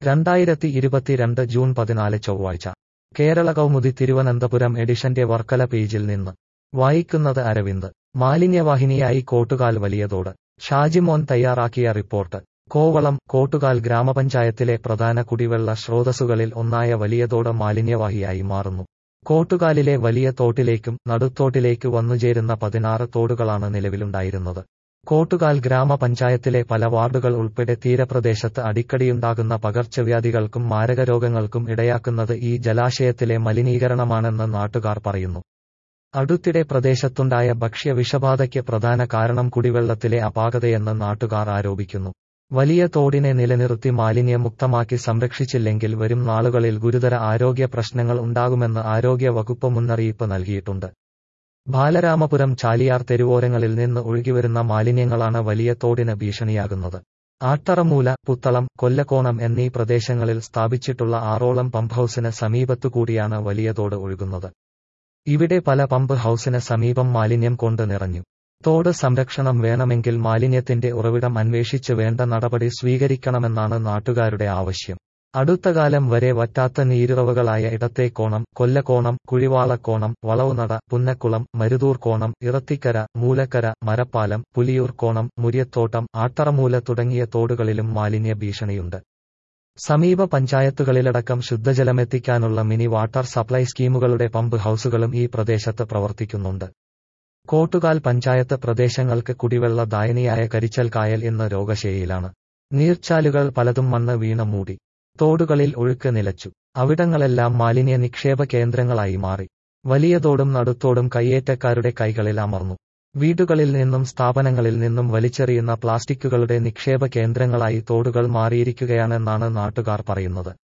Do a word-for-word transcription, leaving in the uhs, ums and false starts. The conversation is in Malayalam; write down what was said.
രണ്ടായിരത്തി ഇരുപത്തിരണ്ട് ജൂൺ പതിനാല് ചൊവ്വാഴ്ച കേരള കൗമുദി തിരുവനന്തപുരം എഡിഷന്റെ വർക്കല പേജിൽ നിന്ന് വായിക്കുന്നത് അരവിന്ദ്. മാലിന്യവാഹിനിയായി കോട്ടുകാൽ വലിയതോട്. ഷാജിമോൻ തയ്യാറാക്കിയ റിപ്പോർട്ട്. കോവളം. കോട്ടുകാൽ ഗ്രാമപഞ്ചായത്തിലെ പ്രധാന കുടിവെള്ള സ്രോതസ്സുകളിൽ ഒന്നായ വലിയതോട് മാലിന്യവാഹിയായി മാറുന്നു. കോട്ടുകാലിലെ വലിയ തോട്ടിലേക്കും നടുത്തോട്ടിലേക്ക് വന്നുചേരുന്ന പതിനാറ് തോടുകളാണ് നിലവിലുണ്ടായിരുന്നത്. കോട്ടുകാൽ ഗ്രാമപഞ്ചായത്തിലെ പല വാർഡുകൾ ഉൾപ്പെടെ തീരപ്രദേശത്ത് അടിക്കടിയുണ്ടാകുന്ന പകർച്ചവ്യാധികൾക്കും മാരകരോഗങ്ങൾക്കും ഇടയാക്കുന്നത് ഈ ജലാശയത്തിലെ മലിനീകരണമാണെന്ന് നാട്ടുകാർ പറയുന്നു. അടുത്തിടെ പ്രദേശത്തുണ്ടായ ഭക്ഷ്യ വിഷബാധയ്ക്ക് പ്രധാന കാരണം കുടിവെള്ളത്തിലെ അപാകതയെന്ന് നാട്ടുകാർ ആരോപിക്കുന്നു. വലിയ തോടിനെ നിലനിർത്തി മാലിന്യമുക്തമാക്കി സംരക്ഷിച്ചില്ലെങ്കിൽ വരും നാളുകളിൽ ഗുരുതര ആരോഗ്യ പ്രശ്നങ്ങൾ ഉണ്ടാകുമെന്ന് ആരോഗ്യ വകുപ്പ് മുന്നറിയിപ്പ് നൽകിയിട്ടുണ്ട്. ബാലരാമപുരം ചാലിയാർ തെരുവോരങ്ങളിൽ നിന്ന് ഒഴുകിവരുന്ന മാലിന്യങ്ങളാണ് വലിയ തോടിന് ഭീഷണിയാകുന്നത്. ആട്ടറമൂല, പുത്തളം, കൊല്ലക്കോണം എന്നീ പ്രദേശങ്ങളിൽ സ്ഥാപിച്ചിട്ടുള്ള ആറോളം പമ്പ് ഹൌസിന് സമീപത്തുകൂടിയാണ് വലിയ തോട് ഒഴുകുന്നത്. ഇവിടെ പല പമ്പ് ഹൌസിന് സമീപം മാലിന്യം കൊണ്ട് നിറഞ്ഞു. തോട് സംരക്ഷണം വേണമെങ്കിൽ മാലിന്യത്തിന്റെ ഉറവിടം അന്വേഷിച്ച് വേണ്ട നടപടി സ്വീകരിക്കണമെന്നാണ് നാട്ടുകാരുടെ ആവശ്യം. അടുത്തകാലം വരെ വറ്റാത്ത നീരുറവകളായ ഇടത്തേക്കോണം, കൊല്ലക്കോണം, കുഴിവാളക്കോണം, വളവുനട, പുന്നക്കുളം, മരുതൂർക്കോണം, ഇറത്തിക്കര, മൂലക്കര, മരപ്പാലം, പുലിയൂർക്കോണം, മുര്യത്തോട്ടം, ആട്ടറമൂല തുടങ്ങിയ തോടുകളിലും മാലിന്യ ഭീഷണിയുണ്ട്. സമീപ പഞ്ചായത്തുകളിലടക്കം ശുദ്ധജലമെത്തിക്കാനുള്ള മിനി വാട്ടർ സപ്ലൈ സ്കീമുകളുടെ പമ്പ് ഹൌസുകളും ഈ പ്രദേശത്ത് പ്രവർത്തിക്കുന്നുണ്ട്. കോട്ടുകാൽ പഞ്ചായത്ത് പ്രദേശങ്ങൾക്ക് കുടിവെള്ള ദായനിയായ കരിച്ചൽ കായൽ ഇന്ന് രോഗശയ്യയിലാണ്. നീർച്ചാലുകൾ പലതും മണ്ണ് വീണ് മൂടി. തോടുകളിൽ ഒഴുക്ക് നിലച്ചു. അവിടങ്ങളെല്ലാം മാലിന്യ നിക്ഷേപ കേന്ദ്രങ്ങളായി മാറി. വലിയ തോടും നടുത്തോടും കയ്യേറ്റക്കാരുടെ കൈകളിൽ അമർന്നു. വീടുകളിൽ നിന്നും സ്ഥാപനങ്ങളിൽ നിന്നും വലിച്ചെറിയുന്ന പ്ലാസ്റ്റിക്കുകളുടെ നിക്ഷേപ കേന്ദ്രങ്ങളായി തോടുകൾ മാറിയിരിക്കുകയാണെന്നാണ് നാട്ടുകാർ പറയുന്നത്.